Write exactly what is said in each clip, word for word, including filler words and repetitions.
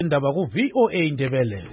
Indaba ku V O A Indebele.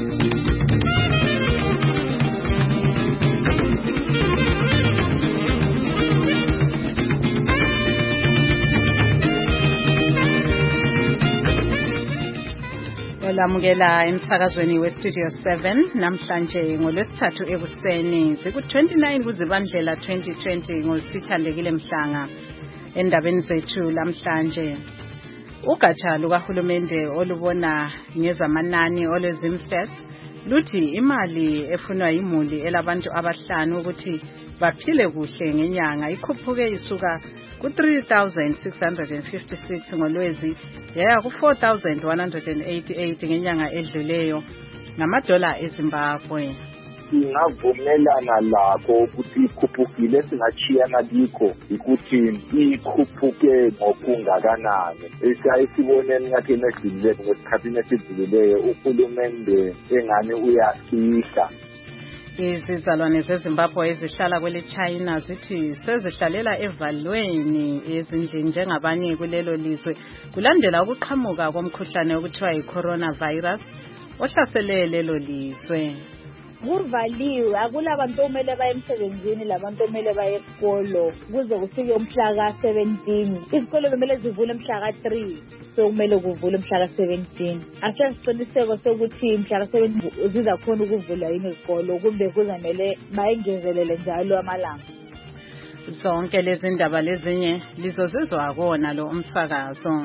Olamukela emsakazweni we Studio seven namhlanje ngolwesithathu ekuseni ziku twenty-nine kuZibandlela twenty twenty ngosithandekile Mhlanga. Endabeni zethu lamhlanje ugatsha lukahulumende olubona ngezamanani olwezimstats luthi imali efunwa imuli elabantu abahlanu ukuthi baphile kuhle ngenyanga ikhuphuke isuka ku three thousand six hundred fifty-six ngolwezi yaya ku four thousand one hundred eighty-eight ngenyanga edluleyo ngamadola eZimbabwe. Singavumelana lakho ukuthi ikhuphukile singachiyana likho ukuthi ikhuphuke ngokungakanani. Esayisiboneni ngathi emehlile ngesikhathi esidlulileyo uhulumende engani uyasihla. Izizalwane zeZimbabwe ezihlala kwele China zithi sezihlalela evalweni ezindlini njengabanye kulelo lizwe kulandela ukuqhamuka komkhuhlane okuthiwa yi-coronavirus ohlasele lelo lizwe. Kuvaliwe akulabantu omele baye emsebenzini labantu omele baye esikolo kuze kufike umhla ka seventeen. Izikolo kumele zivule mhla ka three so kumele kuvule mhla ka seventeen. Asesiqiniseko sokuthi mhla ka seventeen ziza khona ukuvula yini izikolo kumbe kuzamele bayengezelele njalo amalanga. Zonke lezi ndaba lezinye lizozizwa kona lo umsakazo.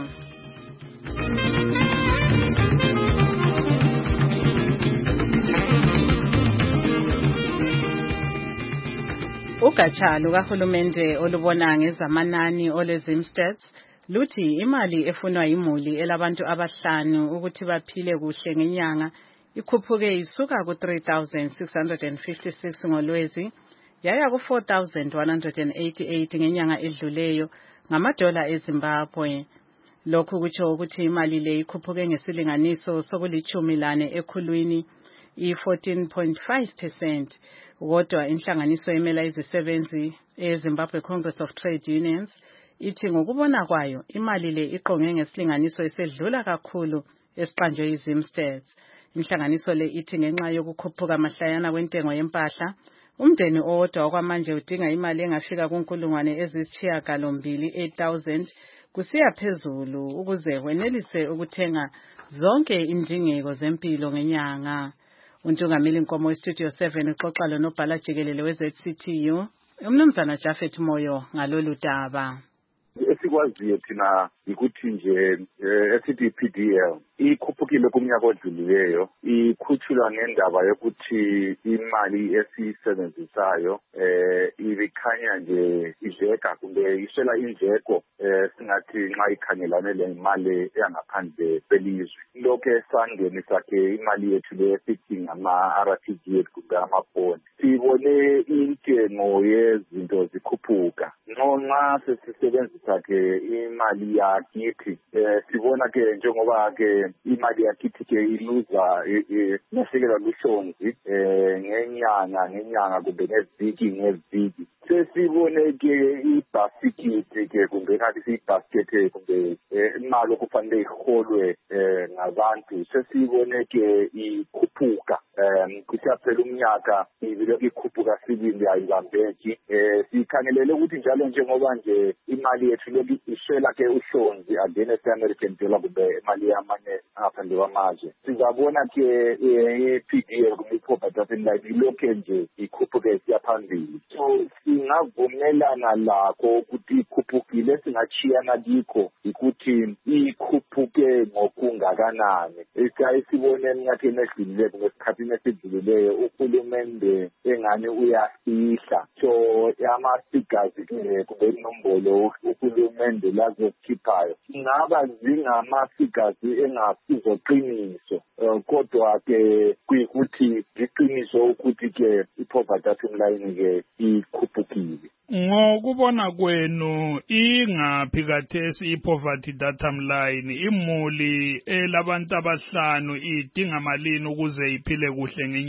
Ugatsha lukahulumende olubona ngezamanani olwezimstats luthi imali efunwa imuli elabantu abahlanu ukuthi baphile kuhle ngenyanga ikhuphuke isuka ku three thousand six hundred fifty-six ngolwezi yaya ku four thousand one hundred eighty-eight ngenyanga edluleyo ngamadola eZimbabwe. Lokhu kutsho ukuthi imali le ikhuphuke ngesilinganiso sokulichumi lane ekhulwini i fourteen point five percent. Kodwa inhlanganiso emela izisebenzi eZimbabwe Congress of Trade Unions ithi ngokubona kwayo imali le iqonge ngesilinganiso esedlula kakhulu esiqanjwe izimstats. Inhlanganiso le ithi ngenxa yokukhuphuka mahlayana kwentengo yempahla umndeni owodwa okwamanje udinga imali engafika kunkulungwane ezisishiyagalombili eight thousand kusiya phezulu ukuze wenelise ukuthenga zonke indingeko zempilo ngenyanga. Untungameli Nkomo weStudio seven uxoxa lonobhala jikelele we-Z C T U umnumzana Jafet Moyo ngalolu daba. Esikwaziyo thina ukuthi nje esithi P D L ikhuphukile kumnyaka odlulileyo ikhuthulwa ngendaba yokuthi imali esisebenzisayo eh ibikhanya nje idleka kumbe ishela indleko eh singathi nxa ikhangelane le mali engaphandle belizwe. Lokho esandeni sakhe imali yethu le esithi ngama R T G kumbe amabond sibone intengo yezinto zikhuphuka noma sesisebenzisa ke imali yakithi eh sibona ke njengoba ke imali yakithi ke iluza nasekela lushonzi eh ngenyanga ngenyanga kumbe ngeviki ngeviki sesibone ke ibhasikiti ke kumbe ngathi ibhasket kumbe imali okufanele iholwe ngabantu sesibone ke ikhuphuka um kusaphela umnyaka ibilokhu ikhuphuka sibili ayibambeki eh sikhangelele ukuthi njalo njengoba nje imali yethu lokhu ishela ke uhlonzi agene se-American dollar kumbe imali yamanye ngaphandle kwamazwe sizabona ke i-P D L kumbe i-Poverty Data Line ilokhu nje ikhuphuke siyaphambili. So singavumelana lakho ukuthi ikhuphukile singachiyana likho ukuthi ikhuphuke ngokungakanani. Esayisiboneni ngathi emehlile ngesikhathi esidlulileyo uhulumende engani uyasihla so ama-figures kumbe inombolo uhulumende lazokhiphayo ingaba zingama-figures engasizoqiniso kodwa ke kuyikuthi iqiniso ukuthi ke i-Poverty Data Line ke ikhuphukile. Ngokubona kwenu ingaphi kathesi i-Poverty Data Line imuli elabantu abahlanu idinga malini ukuze iphile kuhle ngenyanga?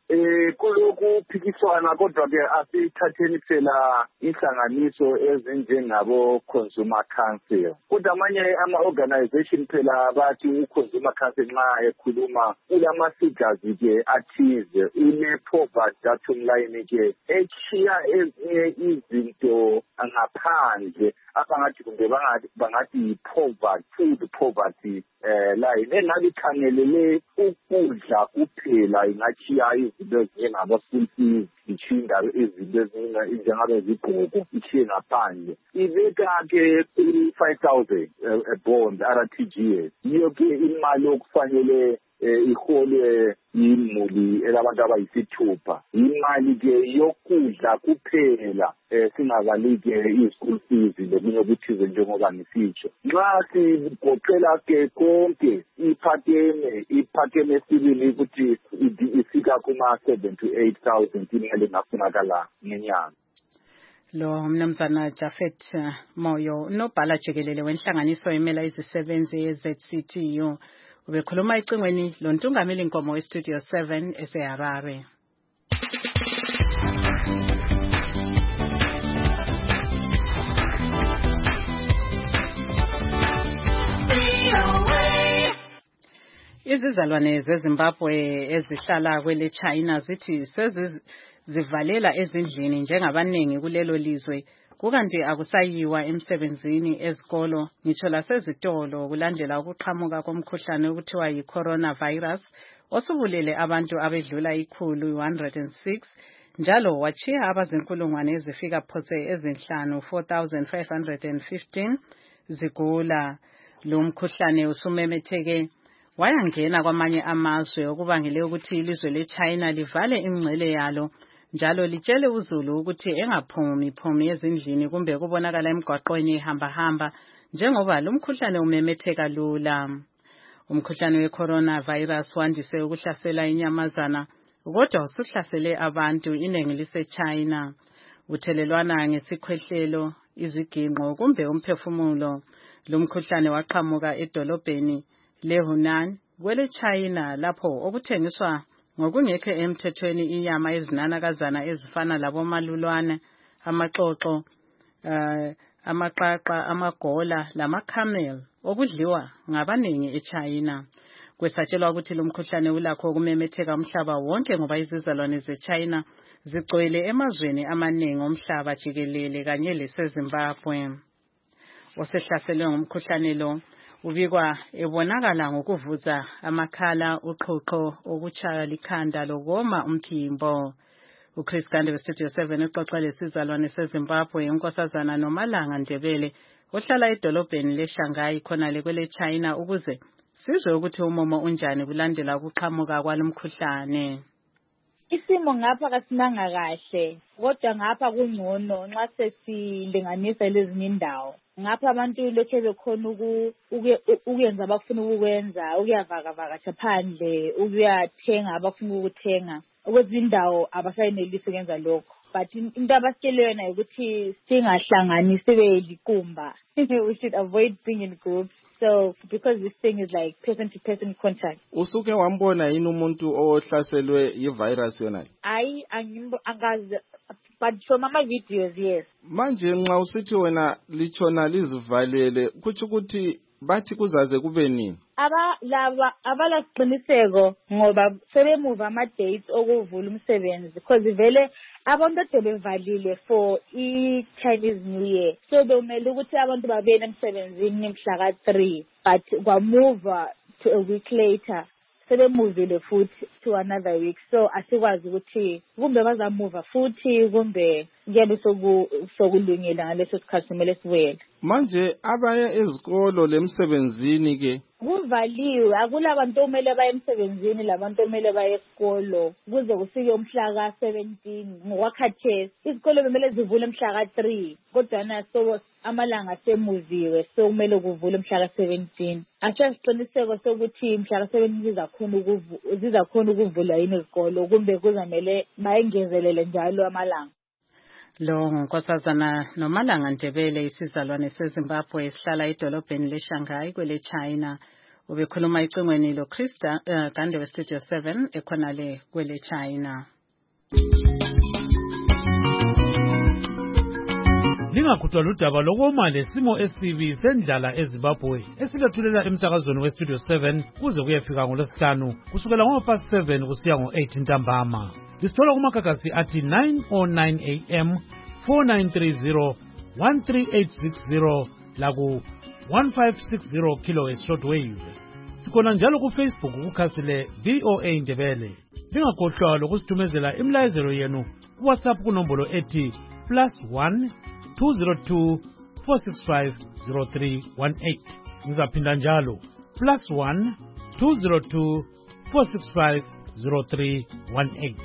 Eh kulokhu phikiswana kodwa ke asithatheni phela inhlanganiso ezinjengabo Consumer Council. Kodwa amanye ama organization phela bathi u Consumer Council nxa ekhuluma kulama figures ke athize une poverty datum line ke echiya ezinye izinto ngaphandle abangathi kumbe bangathi bangathi poverty food poverty eh line engabe khangelele ukudla kuphela ingachiya izinto ezinjengabo school fees ichinda izinto ezinjengabe zigqoko ichiye ngaphandle ibeka ke five thousand a bond R T G S iyo ke imali okufanele iholwe imuli elabantu abayisithupha imali ke yokudla kuphela singabalike i-school fees leminye okuthize njengoba ngisitsho nxa sigoqela ke konke iphakeme iphakeme sibili ukuthi ifika kuma seven to eight thousand imali engafunakala ngenyanga. Lo mnumzana Jafet Moyo nobhala jikelele wenhlanganiso emela izisebenzi ye-Z C T U ubekhuluma ecingweni lontungameli inkomo we-Studio seven eseHarare. Izizalwane zeZimbabwe ezihlala kwele China zithi sezivalela ezindlini njengabaningi kulelo lizwe kukanti akusayiwa emsebenzini ezikolo ngitsho lasezitolo kulandela ukuqhamuka komkhuhlane okuthiwa yi-coronavirus osubulele abantu abedlula ikhulu one hundred six njalo wachiya abazinkulungwane ezifika phose ezinhlanu four thousand five hundred fifteen zigula. Lo mkhuhlane usumemetheke wayangena kwamanye amazwe okubangele ukuthi ilizwe leChina livale imingcele yalo njalo litshele uZulu ukuthi engaphumi phumi ezindlini kumbe kubonakala emgwaqweni ehamba hamba njengoba lo mkhuhlane umemetheka lula. Umkhuhlane we-coronavirus wandise ukuhlasela inyamazana kodwa usuhlasele abantu iningi liseChina. Uthelelwana ngesikhwehlelo, iziginqo kumbe umphefumulo. Lo mkhuhlane waqhamuka edolobheni leHunan kwele China lapho okuthengiswa ngokungekho emthethweni inyama ezinanakazana ezifana labomalulwane, amaxoxo, uh, amaqaqa, amagola lama-camel okudliwa ngabaningi eChina. Kwesatshelwa ukuthi lo mkhuhlane ulakho ukumemetheka umhlaba wonke ngoba izizalwane zeChina zigcwele emazweni amaningi omhlaba jikelele kanye leseZimbabwe. Osehlaselwe ngumkhuhlane lo ubikwa ebonakala ngokuvuza amakhala, uqhuqho, okuchaya likhanda lokoma umphimbo. uChris Gande we-Studio seven uxoxa lesizalwane seZimbabwe unkosazana Nomalanga Ndebele ohlala edolobheni leShanghai khonale kwele China ukuze sizwe ukuthi umomo unjani kulandela ukuqhamuka kwalomkhuhlane. Isimo ngapha kasimanga kahle kodwa ngapha kungcono nxa sesilinganisa lezinye indawo. Ngapha abantu lokho bekhona ukuyenza abafuna ukwenza, ukuyavakavakasha phandle, ukuyathenga abafuna ukuthenga. Okwezindawo abasayinelisi ukwenza lokho. But into abasitshele yona ukuthi singahlangani sibe likumba. We should avoid being in groups. So because this thing is like person to person contact. Usuke wambona yini umuntu ohlaselwe yivirus yona? Hayi angazi but from my videos yes. Manje nxa usithi wena lichona lizivalele kuthi ukuthi bathi kuzaze kube nini? Aba laba abalaqiniseko ngoba sebemuva ama dates okuvula umsebenzi because vele abantu bevalile for i-Chinese New Year. So bekumele ukuthi abantu babene emsebenzini mhla ka three but kwamuva to a week later. Sebemuvile futhi to another week. So asikwazi ukuthi kumbe bazamuva futhi kumbe ngiyabe soku sokulungela ngaleso sikhathi kumele siwele. Manje abaya ezikolo lemsebenzini ke kuvaliwe akulabantu omele baye emsebenzini labantu omele baye esikolo kuze kufike umhla ka seventeen ngokwakhathesi izikolo bemele zivule mhla ka three kodwa na so amalanga semuziwe so kumele kuvule mhla ka seventeen asasiqiniseko sokuthi mhla ka seventeen zizakhona ukuvula zizakhona ukuvula yini izikolo kumbe kuzamele bayengezelele njalo amalanga. Lo nkosazana Nomalanga Ndebele isizalwane seZimbabwe esihlala edolobheni leShanghai kwele China Ubekhuluma icingweni lo Krista uh, Gande we Studio seven ekhonale kwele China. Lingakhuthwa ludaba lokoma lesimo esibi sendlala eZimbabwe esilethulela emsakazweni we Studio seven kuze kuyefika ngolosihlanu kusukela ngo past seven kusiya ngo eight ntambama. Lisithola kumakagasi athi nine oh nine a m, four nine three zero, one three eight six zero laku one five six zero kilohertz shortwave. Sikhona njalo ku Facebook kukhasile V O A Ndebele. Lingakhohlwa lokusithumezela imlayezelo yenu ku WhatsApp kunombolo ethi plus one two zero two four six five zero three one eight. Ngizaphinda njalo plus one two zero two four six five zero three one eight.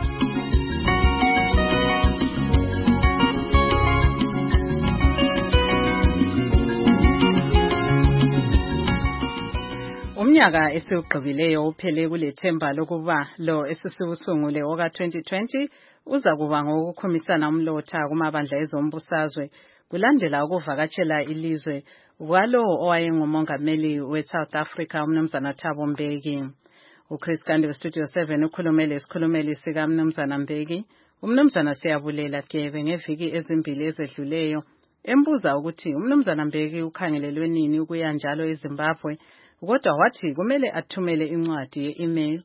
Umnyaka esiwugqibileyo uphele kulethemba lokuba lo esisiwusungule oka twenty twenty uza kuba ngokukhumisana umlotha kumabandla ezombusazwe kulandela ukuvakatshela ilizwe kwalo owayengumongameli we-South Africa umnumzana Thabo Mbeki. uChris Gande we Studio seven ukhulumele isikhulumeli sika mnumzana Mbeki. Umnumzana Siyabulela Gebe ngeviki ezimbili ezedluleyo embuza ukuthi umnumzana Mbeki ukhangelelwe nini ukuya njalo eZimbabwe, kodwa wathi kumele athumele incwadi ye-email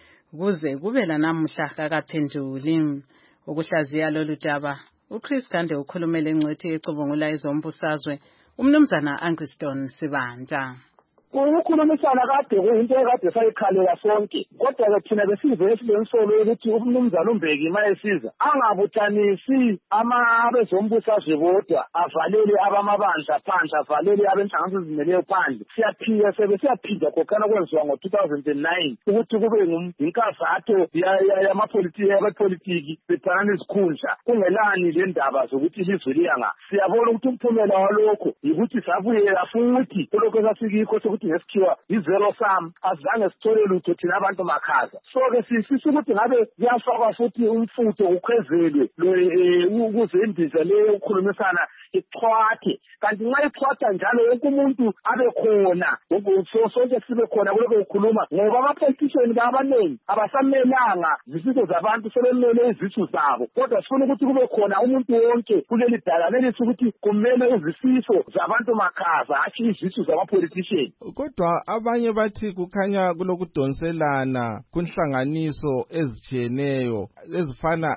kuze kube lanamuhla kakaphenduli. Ukuhlaziya lolu daba uChris Gande ukhulumele ingcwethi ecubungula ezombusazwe umnumzana Angliston Sibanda. Ukukhulumisana kade kuyinto ekade sayikhalela sonke, kodwa ke thina besizwe esilensolo ukuthi umnumzana uMbeki mayesiza angabuthanisi abezombusazwe bodwa, avalele abamabandla phandle, avalele abenhlanganiso ezimeleyo phandle. Siyaphiya sebe siyaphinda kokana kwenziwa ngo two thousand nine ukuthi kube inkazatho yamapolitiki yabapolitiki bephanana izikhundla kungelani le ndaba zokuthi ilizwe liyanga. Siyabona ukuthi umphumela walokho yikuthi sabuyela futhi kulokho esasikikho sokuthi ngesikhiwa izero sam azange sithole lutho thina abantu makhaza. So ke sifisa ukuthi ngabe kuyafakwa futhi umfutho ukhwezelwe ukuze indiza leyo ukukhulumisana ichwathe, kanti nxa ichwatha njalo wonke umuntu abe khona sonke sibe khona kuloko kukhuluma, ngoba ama-politician abaningi abasamelanga zisizo zabantu sebemele izisu zabo, kodwa sifuna ukuthi kube khona umuntu wonke kuleli dala lelisi ukuthi kumele izifiso zabantu makhaza hatshi izisu zama-politician. Kodwa abanye bathi kukhanya kulokudonselana kunhlanganiso ezitshiyeneyo ezifana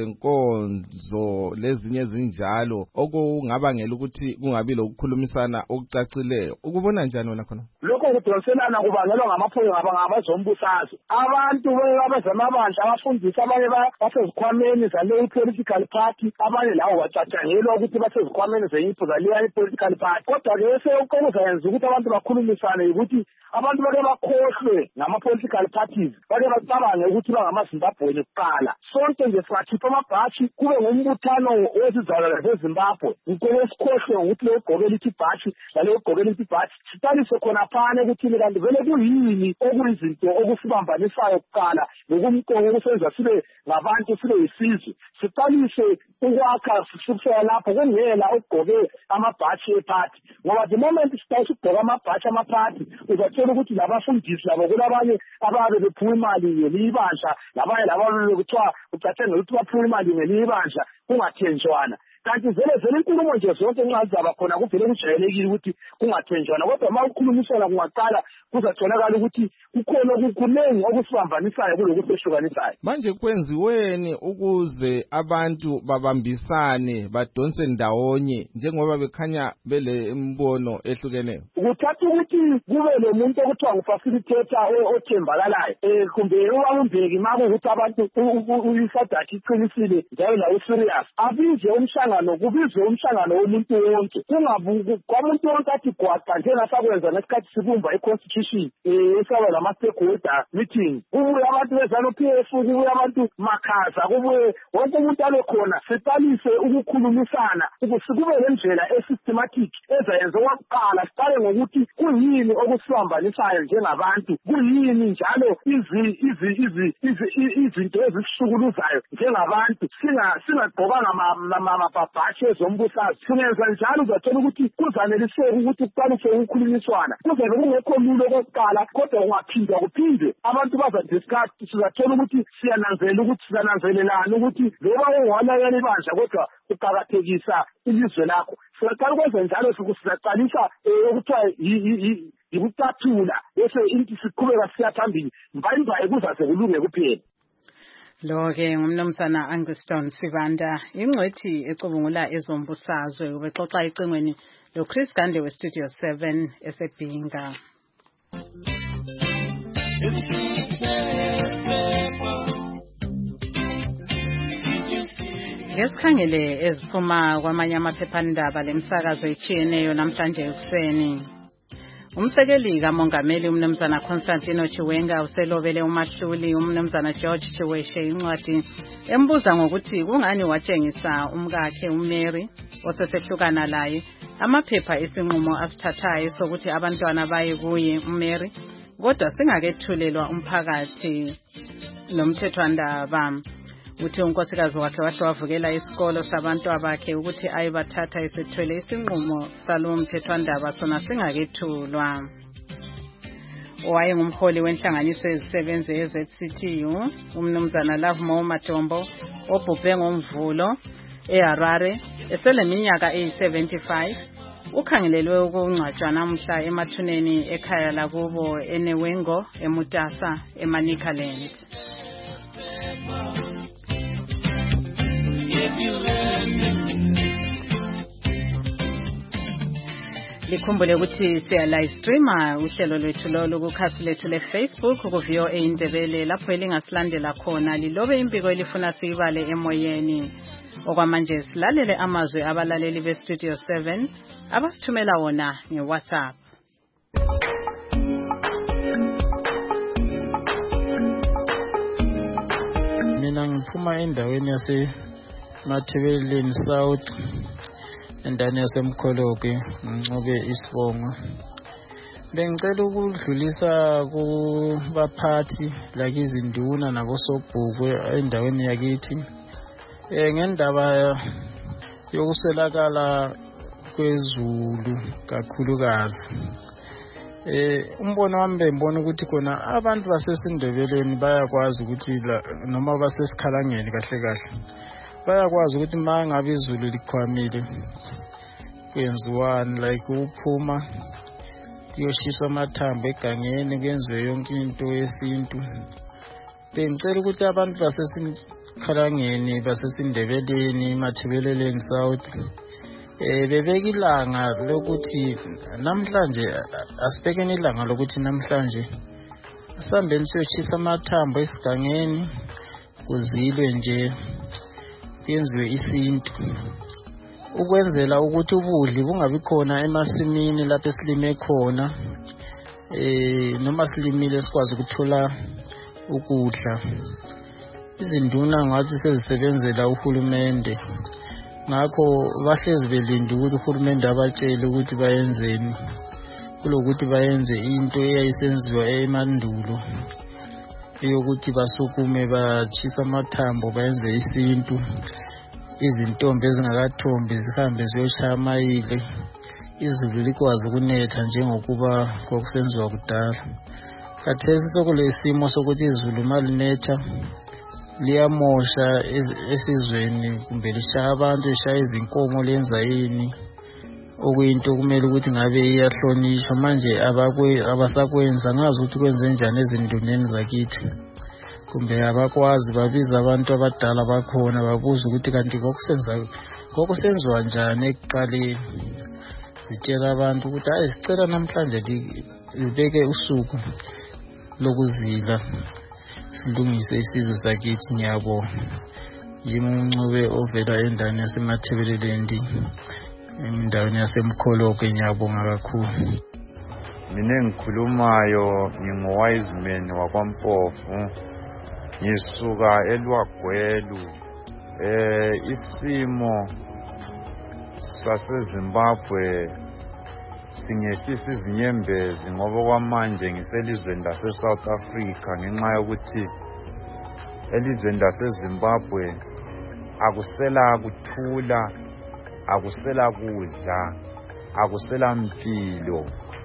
lezenkonzo lezinye zinjalo okungabangela ukuthi kungabi lokukhulumisana okucacileyo. Ukubona njani wena khona? Lokho kudonselana kubangelwa ngamaphoyo ngabazombusazwe. Abantu abazamabandla abafundisa abanye basezikhwameni zaleyo political party, abanye lawo bacatshangelwa ukuthi basezikhwameni zeyipho zaleyo political party. Kodwa ke sekuzayenza ukuthi abantu bakhulumisane ukuthi abantu bake bakhohlwe ngama-political parties, bake bacabange ukuthi bangamaZimbabweni kuqala. Sonke nje singakhipha amabhashi kube ngumbuthano wezizalwane zeZimbabwe, ukube sikhohlwe ngokuthi leyo ugqokela ithi ibhashi laleyo ugqokela ithi ibhashi. Siqalise khona phane ukuthi kanti vele kuyini okuyizinto okusibambanisayo kuqala nokumqoka okusenza sibe ngabantu sibe yisizwe. Siqalise ukwakha sisukela lapho kungela ugqoke amabhashi ephathi, ngoba the moment siqalise ukugqoka amabhashi amaphathi uzathola ukuthi labafundisi labo kulabanye ababe bephuwa imali ngelibandla, labanye labo kuthiwa ucathenge ukuthi baphuwa imali ngelibandla kungathenjwana. Kanti vele vele inkulumo nje zonke nxa zizaba khona kuvele kujayelekile ukuthi kungathenjwana, kodwa uma ukukhulumisana kungaqala kuzatholakala ukuthi kukhona kunengi okusibambanisayo kulokuthi ehlukanisayo. Manje kwenziweni ukuze abantu babambisane badonse ndawonye njengoba bekhanya bele imbono ehlukeneyo? Ukuthatha ukuthi kube lo muntu okuthiwa ngufacilitator othembakalayo, eh kumbe uMbeki maku ukuthi abantu uyisadakhi iqinisile njalo lawo serious, abize umhlangano, kubizwe umhlangano womuntu wonke, kungabuku kwamuntu wonke athi gwaqa njengasakwenza ngesikhathi sibumba i-constitution eh esaba lama-stakeholder meeting, kubuye abantu bezanu-P F, kubuye abantu makhaza, kubuye wonke umuntu abe khona. Siqalise ukukhulumisana ukuthi kube lendlela e-systematic ezayenza okokuqala. Siqale ngokuthi kuyini okusibambanisayo njengabantu, kuyini njalo izinto ezisihlukuluzayo njengabantu, singagqokanga amabhashi ezombusazwe. Singenza njalo uzathola ukuthi kuzaneliseka ukuthi kuqalise ukukhulunyiswana. Kuzabe kungekho lula okokuqala kodwa ungaphindwa kuphindwe abantu bazadiscuss. Sizathola ukuthi siyananzela ukuthi siyananzelelana ukuthi loba ungalayela ibandla kodwa uqakathekisa ilizwe lakho. Siyaqala ukwenza njalo sizaqalisa ukuthiwa yikucathula bese into siqhubeka siya phambili mbayimbaye kuzaze kulunge kuphela. Lo-ke ngumnumzana Anguston Sibanda, ingcwethi ecubungula ezombusazwe, ubexoxa ecingweni loChris Gande weStudio seven esebhinga. Ngesikhangele eziphuma kwamanye amaphephandaba lemsakazo etshiyeneyo namhlanje ekuseni. Umsekeli kamongameli umnumzana Constantino Chiwenga uselobele umahluli umnumzana George Chiweshe incwadi embuza ngokuthi kungani watshengisa umkakhe uMary osesehlukana laye amaphepha esinqumo asithathayo sokuthi abantwana baye kuye uMary kodwa singakethulelwa umphakathi nomthethwandaba. Uthi unkosikazi wakhe wahle wavukela isikolo sabantu abakhe ukuthi ayibathatha esethwele isinqumo salo mthethwandaba sona singakethulwa. Owaye ngumholi wenhlanganiso ezisebenzi ye-Z C T U umnumzana Love Mo Matombo obhubhe ngomvulo eHarare eseleminyaka eyi-seventy-five ukhangelelwe ukungcwatshwa namhla emathuneni ekhaya lakubo eNewengo eMutasa eManicaland. Likhumbule ukuthi siya live streamer uhlelo lwethu lolu kukhasi lethu leFacebook ku V O A Indebele lapho elingasilandela khona lilobe impiko elifuna siyibale emoyeni. Okwamanje silalele amazwi abalaleli beStudio seven abasithumela wona ngeWhatsApp. Mina ngiphuma endaweni yase Mathebeleni South endani yasemkholoke ngcobe isibongo. Bengicela ukudlulisa kubaphathi like izinduna nabosobhukwe endaweni yakithi eh ngendaba yokuswelakala kwezulu kakhulukazi. Eh umbono wami bengibona ukuthi khona abantu basesindebeleni bayakwazi ukuthi noma basesikhalangeni kahle kahle bayakwazi ukuthi mangabe izulu likhwamile kwenziwani like uphuma kuyoshiswa amathambo egangeni kwenziwe yonke into yesintu. Bengicela ukuthi abantu basesikhalangeni basesindebeleni Mathebeleni South eh bebeka ilanga lokuthi namhlanje asibekeni ilanga lokuthi namhlanje asambeni siyochisa amathambo esigangeni kuzilwe nje yenziwe isintu ukwenzela ukuthi ubudli bungabi khona emasimini lapho esilime khona eh noma silimile sikwazi ukuthola ukudla. Izinduna ngathi sezisebenzela uhulumende ngakho bahlezi belinde ukuthi uhulumende abatshele ukuthi bayenzeni kulokuthi bayenze into eyayisenziwa emandulo yokuthi basukume bachisa amathambo bayenze isintu. Izintombi ezingakathombi zihambe ziyoshaya amayile izulu likwazi ukunetha njengokuba kwakusenziwa kudala. Khathesi sokulesimo sokuthi izulu malinetha liyamosha esizweni kumbe lishaya abantu lishaya izinkomo lenza yini okuyinto kumele ukuthi ngabe iyahlonishwa. Manje abakwe abasakwenza ngazi ukuthi kwenze njani ezinduneni zakithi kumbe abakwazi babiza abantu abadala bakhona babuza ukuthi kanti ngokusenza ngokusenziwa njani ekuqaleni. Sitshela abantu ukuthi hayi sicela namhlanje libeke usuku lokuzila silungise isizwe sakithi. Ngiyabonga. Yimi uNcube ovela endaweni yaseMathebeleni endaweni yasemkholoke. Ngiyabonga kakhulu. Mina engikhulumayo ngingoWiseman wakwaMpofu ngisuka eLwagwelu. Eh isimo saseZimbabwe singehlisa izinyembezi ngoba kwamanje ngiselizweni lase-South Africa ngenxa yokuthi elizweni lase-Zimbabwe akusela kuthula akusela kudla, akusela mpilo.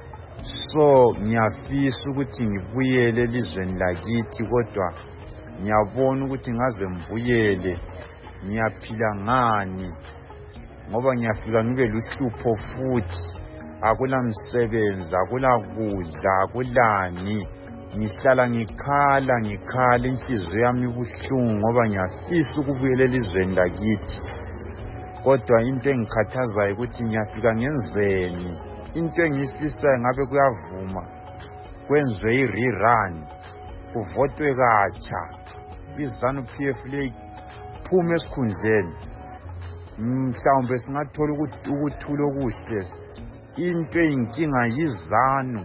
So ngiyafisa ukuthi ngibuyele elizweni lakithi, kodwa ngiyabona ukuthi ngaze ngibuyele ngiyaphila ngani, ngoba ngiyafika ngibe luhlupho futhi. Akula msebenzi, akula kudla, akulani. Ngihlala ngikhala ngikhala, inhliziyo yami ibuhlungu ngoba ngiyafisa ukubuyela elizweni lakithi, kodwa into engikhathazayo ukuthi ngiyafika ngenzeni. Into engiyifisayo ngabe kuyavuma kwenziwe i-rerun, kuvotwe katsha, iZANU P F le iphume esikhundleni, mhlawumbe singathola ukuthula okuhle. Into eyinkinga yiZANU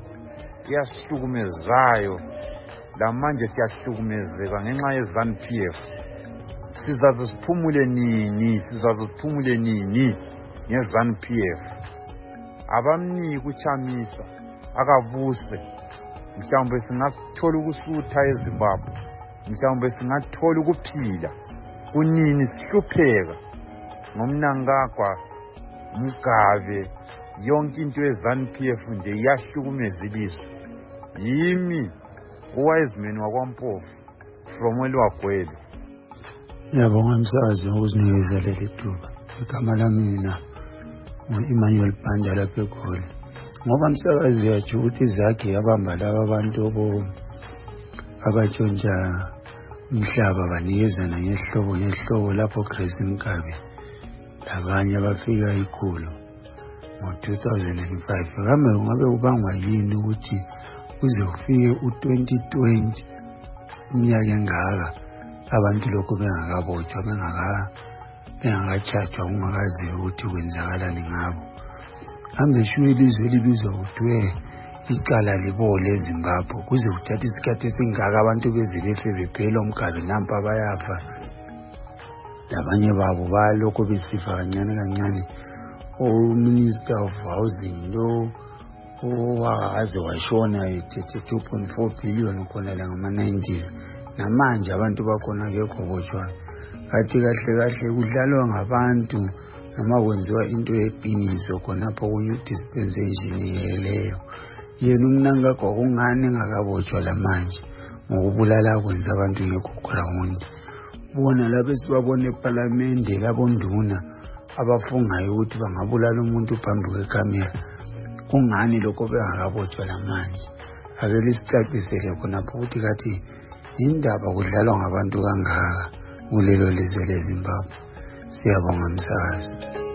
iyasihlukumezayo, lamanje siyahlukumezeka ngenxa yeZANU P F. Sizaze siphumule nini, sizaze siphumule nini ngeZANU P F? Abamniki uChamisa akabuse, mhlawumbe singathola ukusutha eZimbabwe, mhlawumbe singathola ukuphila. Kunini sihlupheka ngomnankagwa, Mugabe, yonke into yeZANU P F nje iyahlukumeza ilizwe. Yimi uWiseman wakwaMpofu from eLwagwele. Ngiyabonga msakazi ngokuzinikeza leli thuba. Igama lami mina ngu-Emmanuel Banda lapha eGoli. Ngoba msakazi yatsho ukuthi izakhe yabamba laba abantu abatshontsha umhlaba banikezana ngehlobo ngehlobo lapho Grace Mkabe labanye abafika ikhulu ngo-two thousand five. Kambe kungabe kubangwa yini ukuthi kuze kufike u-twenty twenty iminyaka engaka abantu lokho bengakabotshwa, bengaka bengakatshajwa, kungakaziwa ukuthi kwenzakalani ngabo? Kambe shuwe ilizwe elibizwa kuthiwe icala libole eZimbabwe kuze kuthatha isikhathi esingaka abantu beze befe bephela umgabe nampa bayafa, labanye babo balokho besifa kancane kancane. O-Minister of Housing lo owaze washona ethethe two point four billion khona la ngama-nineties, namanje abantu bakhona kekho botshwayo. Kathi kahle kahle kudlalwa ngabantu noma kwenziwa into yeqiniso khonapho ku-youth dispensation yeleyo. Yena umnankagwa kungani engakabotshwa lamanje ngokubulala kwenza abantu ngekho-ground? Bona lapho esibabona ePhalamende labonduna abafungayo ukuthi bangabulala umuntu phambi kwekamera, kungani lokho bengakabotshwa lamanje? Ake lisicacisele khonapho ukuthi kathi indaba kudlalwa ngabantu kangaka kulelo lizwe leZimbabwe. Siyabonga msakazi.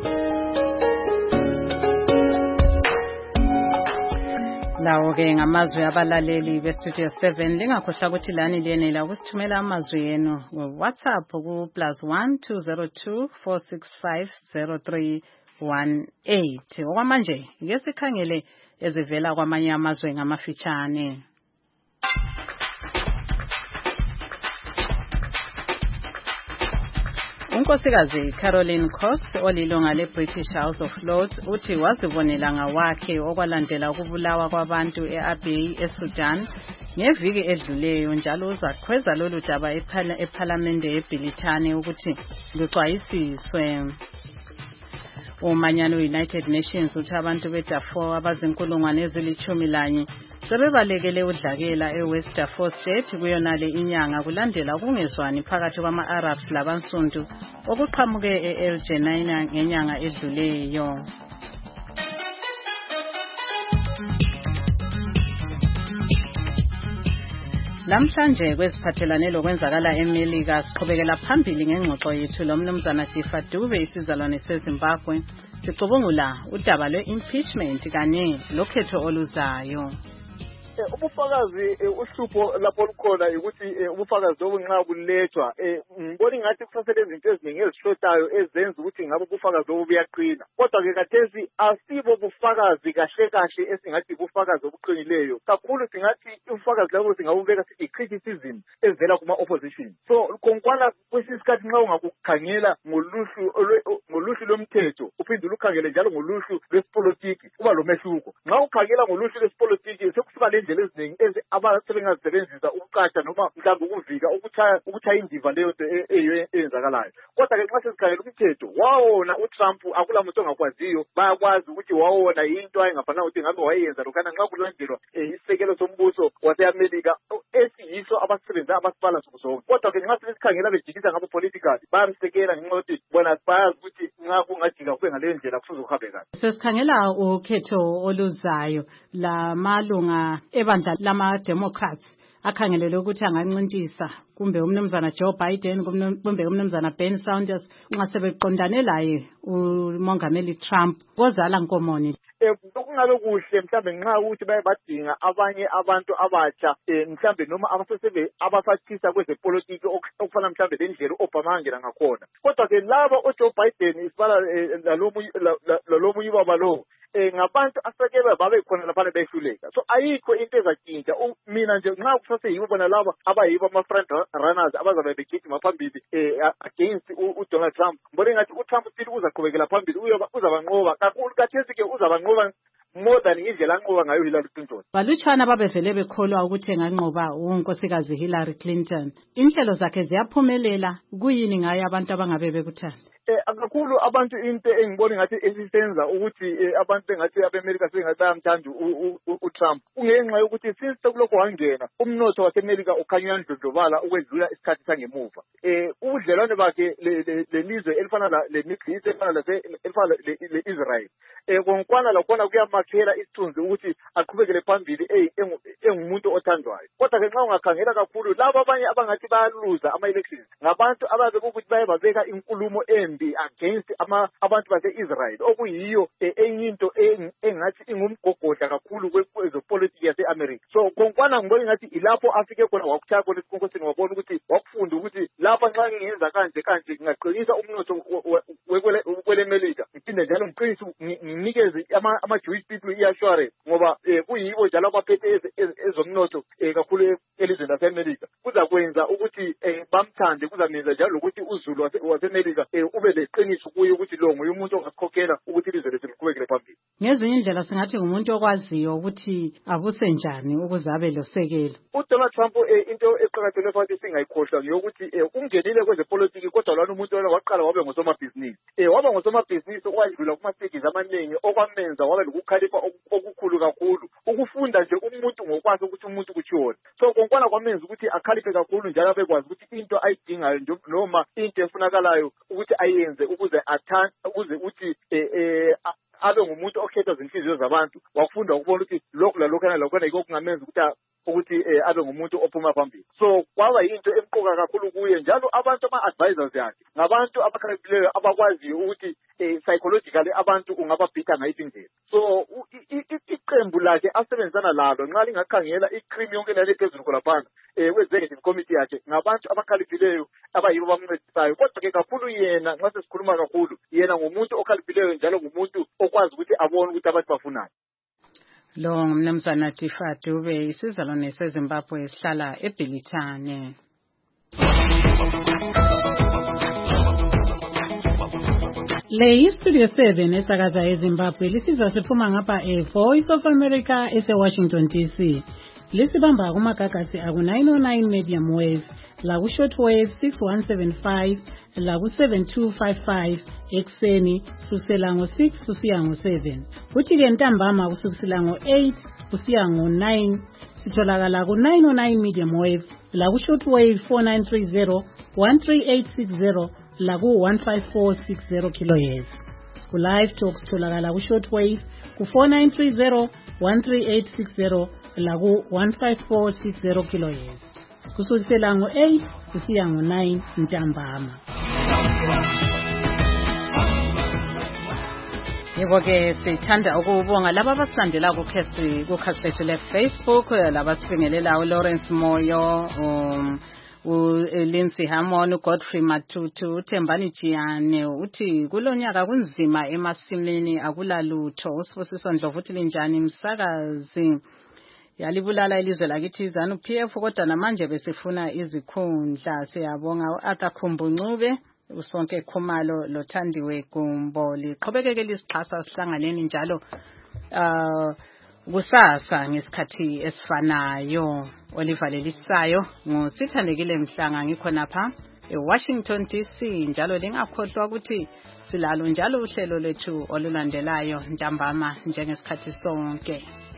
Lawo-ke ngamazwi abalaleli bestudio seven. Lingakhohlwa ukuthi lani liyenela ukusithumela amazwi yenu WhatsApp ku plus one two zero two four six five zero three one eight. Okwamanje ke sikhangele ezivela kwamanye amazwe ngamafitshane. Unkosikazi Caroline Cross olilunga le-British House of Lords uthi wazibonela ngawakhe okwalandela ukubulawa kwabantu e-Abyei eSudan ngeviki edluleyo, njalo uzakhweza lolu daba ePhalamende eBhilithane ukuthi luxwayisiswe. Umanyano United Nations uthi abantu beDarfur abazinkulungwane ezilithumi lanye sebebalekele udlakela eWest Darfur State kuyonale inyanga kulandela ukungezwani phakathi kwama-Arabs labansundu okuqhamuke e-El Geneina ngenyanga edluleyo. Namhlanje kweziphathelane lokwenzakala eMelika siqhubekela phambili ngengxoxo yethu lomnumzana Tifa Dube isizalwane seZimbabwe. Sicubungula udaba lwe-impeachment kanye lokhetho oluzayo. Ubufakazi uhlupho lapho lukhona ukuthi ubufakazi obunqa bulethwa ngibona ngathi kusasele izinto eziningi ezishotayo ezenza ukuthi ngabe ubufakazi obu buyaqina, kodwa ke kathesi asibo bufakazi kahle kahle esingathi ubufakazi obuqinileyo. Kakhulu singathi ubufakazi labo singabubeka sithi criticism ezivela kuma-opposition. So konkwana kwesisikhathi nxa ungakukhangela ngoluhlu ngoluhlu lomthetho uphinde ukhangele njalo ngoluhlu lwesipolitiki kuba lo mehluko. Nxa ukhangela ngoluhlu lwesipolitiki sekusuka le izindlela eziningi abasebenzisa ukuqasha noma mhlawumbe ukuvika ukuthaya ukuthaya indiva leyo nto eyenzakalayo. Kodwa ke nxa sesikhangela umthetho wawona uTrump akula muntu ongakwaziyo bayakwazi ukuthi wawona into ayengafanele ukuthi ngabe wayenza lokana nxa kulandelwa isisekelo sombuso waseAmelika esiyiso abasebenza abasibala zonke. Kodwa ke nxa sesikhangela bejikisa ngabo political bayamsekela ngenxa yokuthi bona bayazi ukuthi nxa kungajika kube ngaleyo ndlela kufuze uhambe kahle. Sesikhangela ukhetho oluzayo la malunga ebandla lama Democrats akhangelele ukuthi angancintisa kumbe umnumzana Joe Biden kumbe umnumzana Bernie Sanders nxa sebeqondane laye umongameli Trump kozala nkomoni. Eh kungabe kuhle mhlambe nxa ukuthi baye badinga abanye abantu abatsha mhlambe noma abasesebe abafathisa kwezepolitiki okufana mhlambe lendlela uObama angena ngakhona. Kodwa ke laba uJoe Biden isibala lalomunye baba lo eh ngabantu asekebe babe khona lapha behluleka. So ayikho into ezatshintsha mina nje nxa kusase yibo bona laba abayibo ama front runners abazabe begijima phambili eh against uDonald Trump. Mbona ngathi uTrump still uzaqhubekela phambili uzabanqoba kakhulu kathesi ke uzabanqoba more than indlela anqoba ngayo Hillary Clinton. Balutshwana babevele bekholwa ukuthi enganqoba unkosikazi Hillary Clinton. Inhlelo zakhe ziyaphumelela kuyini ngayo abantu abangabe bekuthanda? Eh akakhulu abantu into engibona ngathi esisenza ukuthi abantu bengathi abeAmerica sengasamthanda uTrump ungenxa yokuthi since sokulokho wangena umnotho waseAmerica ukhanya ndlondlobala ukwedlula isikhathi sangemuva. Eh ubudlelwane bakhe lelizwe elifana leMiddle East elifana lase elifana leIsrael eh konkwana lakhona kuyamakhela isithunzi ukuthi aqhubekele phambili eh engumuntu othandwayo. Kodwa ke nxa ungakhangela kakhulu labo abanye abangathi bayaluza ama elections ngabantu ababe ukuthi baye babeka inkulumo embi against ama abantu base-Israel okuyiyo enye into engathi ingumgogodla kakhulu kwezepolitiki yase-America. So konkwana ngibona ngathi ilapho afike khona wakuthaya khona esikhongosini wabona ukuthi wakufunda ukuthi lapha nxa ngiyenza kanje kanje ngingaqinisa umnotho wekwelemelika ngiphinde njalo ngiqinise nginikeze ama-Jewish people i-assurance ngoba kuyibo njalo abaphethe ezomnotho kakhulu elizweni lase-America. Kuzakwenza ukuthi bamthande kuzamenza njalo ukuthi uzulu wase-America ube leqiniso kuye ukuthi lo nguye umuntu ongasikhokhela ukuthi ilizwe lethu liqhubekele phambili. Ngezinye indlela singathi ngumuntu okwaziyo ukuthi abuse njani ukuze abe losekelo. uDonald Trump into eqhakathekile futhi singayikhohlwa ngiyokuthi ungenile kwezepolitiki kodwa lana umuntu wena waqala wabe ngosomabhizinisi. Eh waba ngosomabhizinisi owadlula kuma-stages amaningi okwamenza wabe lokukhalipha okukhulu kakhulu. Ukufunda nje umuntu ngokwazi ukuthi umuntu kuchiona. So konkwana kwamenza ukuthi akhaliphe kakhulu njalo abekwazi ukuthi into ayidingayo noma into efunakalayo ukuthi ayenze ukuze athanda ukuze uthi eh abe ngumuntu okhetha izinhliziyo zabantu wakufunda ukubona ukuthi lokho lalokho lokho yiko kungamenza ukuthi ukuthi abe ngumuntu ophuma phambili. So kwaba yinto emqoka kakhulu kuye njalo abantu ama-advisors yakhe ngabantu abakhaliphileyo abakwaziyo ukuthi psychologically abantu ungababhida ngayiphi indlela. So iqembu lakhe asebenzisana lalo nxa lingakhangela i-cream yonke lale phezulu kholaphana kwe-executive committee yakhe ngabantu abakhaliphileyo abayibo bamncedisayo. Kodwa ke kakhulu yena nxa sesikhuluma kakhulu yena ngumuntu okhaliphileyo njalo ngumuntu okwazi ukuthi abone ukuthi abantu bafunani. Lo ngumnumzana Tifa Dube isizalwane seZimbabwe esihlala eBhilitane. Le Studio seven esakaza eZimbabwe lisiza siphuma ngapha eVoice of America ese-Washington D C. Lisibamba kumagagasi aku nine oh nine medium wave, la ku shortwave six one seven five, la ku seven two five five ekseni kusukela ngo six kusiya ngo seven. Kuthi ke ntambama kusukela ngo eight kusiya ngo nine sitholakala ku nine oh nine medium wave, la ku shortwave four nine three zero, one three eight six zero, la ku one five four six zero kilohertz. Ku live talk sitholakala ku shortwave ku four nine three zero, one three eight six zero, la ku one five four six zero kilohertz. Kusukela ngo eight kusiya ngo nine ntambama. Yebo ke sithanda ukubonga laba abasandela kukhesi kukhasi le Facebook laba sifingelela uLawrence Moyo um uLindsay Hamon, uGodfrey Matutu, Thembani Jiyane uthi kulonyaka kunzima emasimini akulalutho. Usibusiso Ndlovu uthi linjani msakazi yalibulala ilizwe lakithi ZANU P F kodwa namanje besifuna izikhundla. Siyabonga uAtakhumbu Ncube usonke Khumalo lothandiwe Gumboli. Qhubekeke lisixhasa sihlanganeni njalo uh kusasa ngesikhathi esifanayo. Olivalelisayo ngusithandekile Mhlanga ngikhonapha eWashington D C. Njalo lingakhohlwa ukuthi silalo njalo uhlelo lethu olulandelayo ntambama njengesikhathi sonke.